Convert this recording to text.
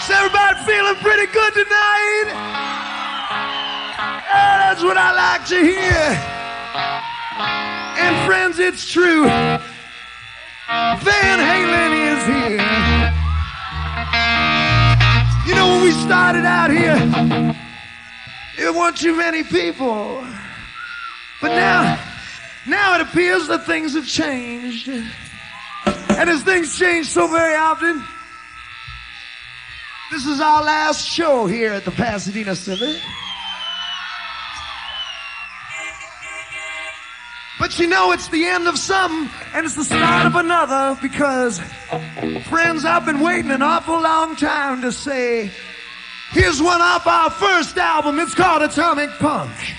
Is everybody feeling pretty good tonight? That's what I like to hear. And friends, it's true. Van Halen is here. You know, when we started out here, there weren't too many people. But now it appears that things have changed. And as things change so very often, this is our last show here at the Pasadena Civic. But you know, it's the end of something and it's the start of another, because, friends, I've been waiting an awful long time to say, here's one off our first album. It's called Atomic Punk.